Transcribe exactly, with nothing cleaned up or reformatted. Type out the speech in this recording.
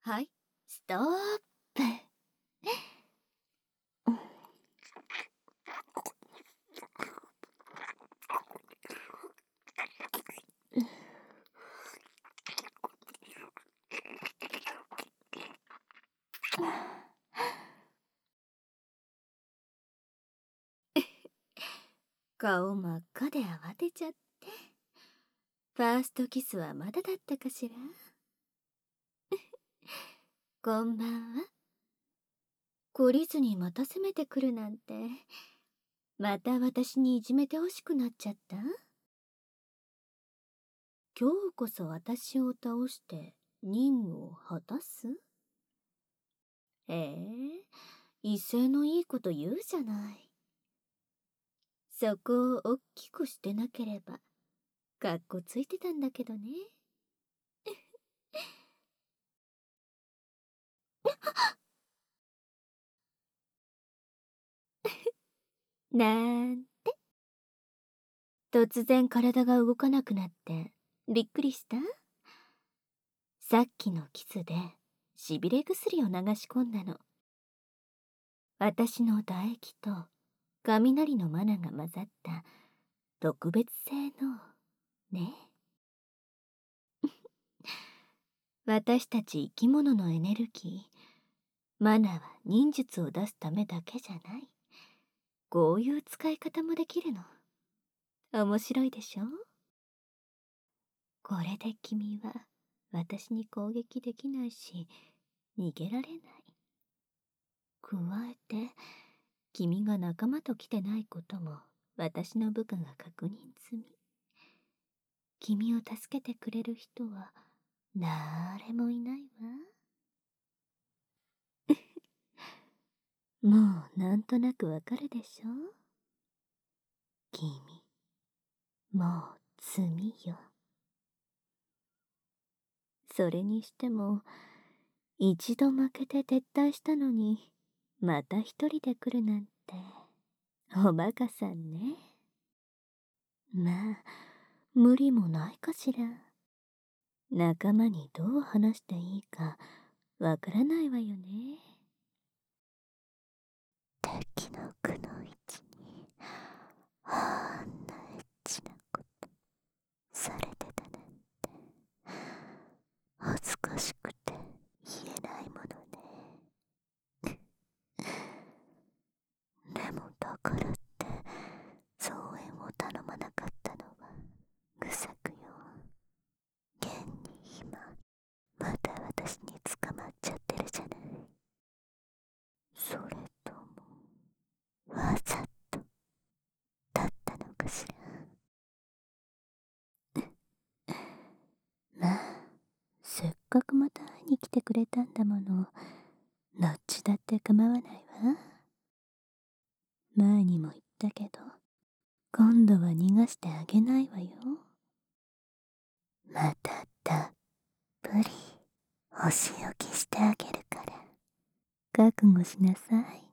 はい、ストップ。顔真っ赤で慌てちゃって。ファーストキスはまだだったかしら。こんばんは。懲りずにまた攻めてくるなんて、また私にいじめてほしくなっちゃった？今日こそ私を倒して任務を果たす？へえ、威勢のいいこと言うじゃない。そこを大きくしてなければかっこついてたんだけどね。なんて。突然体が動かなくなってびっくりした？さっきのキスでしびれ薬を流し込んだの。私の唾液と雷のマナが混ざった特別性のね。私たち生き物のエネルギー、マナは忍術を出すためだけじゃない。こういう使い方もできるの。面白いでしょ？これで君は私に攻撃できないし逃げられない。加えて君が仲間と来てないことも私の部下が確認済み。君を助けてくれる人はだれもいないわ。もうなんとなくわかるでしょ？君、もう罪よ。それにしても一度負けて撤退したのにまた一人で来るなんておバカさんね。まあ無理もないかしら。仲間にどう話していいかわからないわよね。敵のくの位置にあんなエッチなことされてたなんて恥ずかしくて言えないものね。でもだからって増援を頼まなかったのは愚策よ。現に今また私に捕まっちゃってるじゃない。それともわざとだったのかしら。まあせっかくまた会いに来てくれたんだもの、どっちだって構わないわ。前にも言ったけど今度は逃がしてあげないわよ。またたっぷりお仕置きしてあげるから覚悟しなさい。